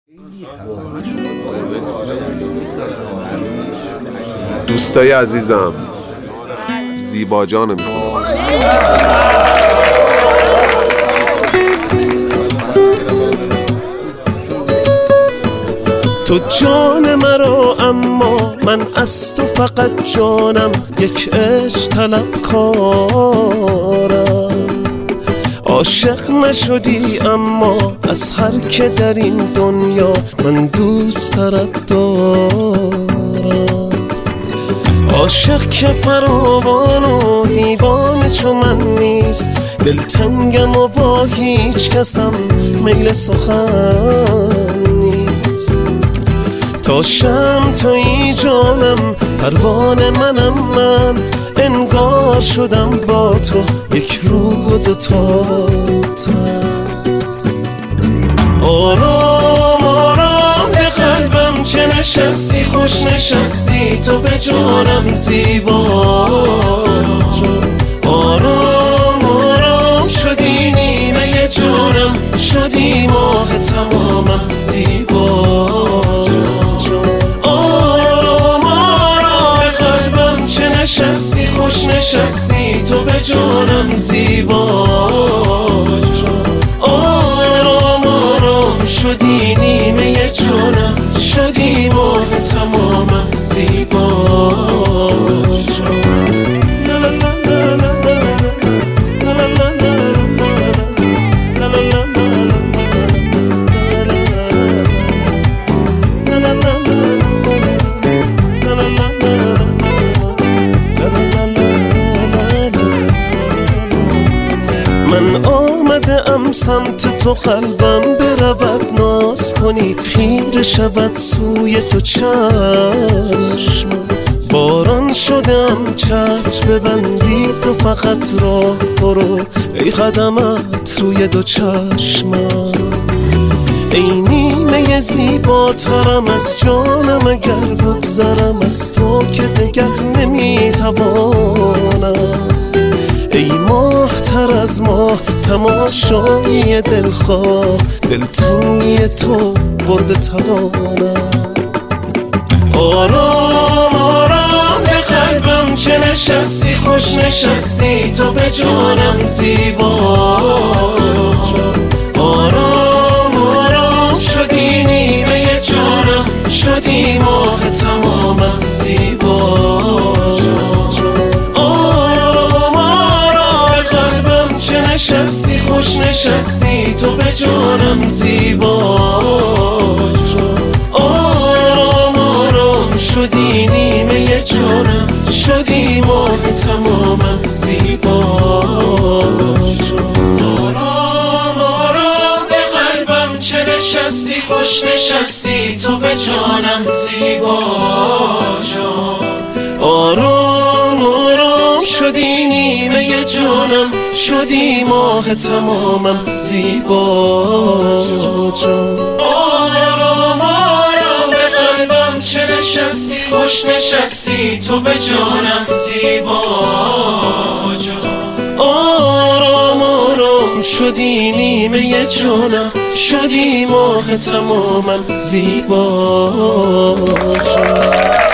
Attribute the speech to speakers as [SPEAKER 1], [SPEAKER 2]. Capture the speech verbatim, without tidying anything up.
[SPEAKER 1] دوستای عزیزم، زیبا جان میخوام.
[SPEAKER 2] تو جان مرا اما من از تو فقط جانم، یک عشق طلب کارم. عاشق نشدی اما از هر که در این دنیا من دوست ترت دارم. عاشق که فراوان و دیوانه چو من نیست، دلتنگم و با هیچ کسم میل سخن نیست. تا شم تویی جانم، پروانه منم من، انگار شدم با تو یک روح و دوتا تن. آرام آرام به قلبم چه نشستی، خوش نشستی تو به جانم زیبا. آرام آرام شدی نیمه جانم، شدی ماه تمامم زیبا. آرام آرام به قلبم چه نشستی، خوش نشستی تو به جانم زیبا. آرام آرام شدی نیمه جانم، شدی ماه تمامم زیبا. من آمده ام سمت تو، قلبم برود ناز کنی، خیره شود سوی تو چشم. باران شدم چتر ببندی تو فقط راه برو، ای قدمت روی دو چشمم. ای نیمه زیباترم از جانم، اگر بگذرم از تو که دگر نمیتوانم. ای ماه تر از ماه، تماشایی دلخواه، دلتنگی تو برده توانم. آرام آرام به قلبم چه نشستی، خوش نشستی تو به جانم زیبا. آرام آرام شدی نیمه جانم، شدی ماه تمامم زیبا. نشستی خوش نشستی تو به جانم زیبا. آرام آرام شدی نیمه جانم، شدی ماه تمامم زیبا. آرام آرام به قلبم چه نشستی، خوش نشستی تو به جانم زیبا. آرام آرام شدی نیمه جانم، شدی ماه تمامم زیبا. آرام آرام به قلبم چه نشستی، خوش نشستی تو به جانم زیبا. آرام آرام شدی نیمه جانم، شدی ماه تمامم زیبا.